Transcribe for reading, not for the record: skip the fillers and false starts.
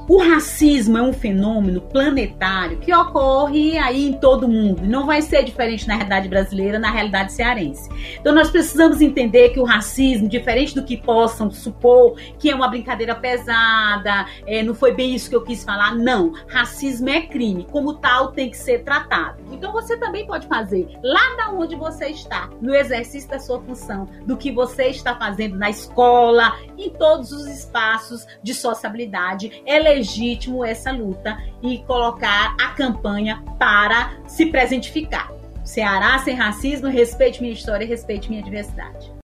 O racismo é um fenômeno planetário que ocorre aí em todo mundo. Não vai ser diferente na realidade brasileira, na realidade cearense. Então nós precisamos entender que o racismo, diferente do que possam supor, que é uma brincadeira pesada, não foi bem isso que eu quis falar, não. Racismo é crime, como tal tem que ser tratado. Então você também pode fazer lá da onde você está, no exercício da sua função, do que você está fazendo na escola, em todos os espaços de sociabilidade. É legítimo essa luta e colocar a campanha para se presentificar. Ceará sem racismo, respeite minha história, respeite minha diversidade.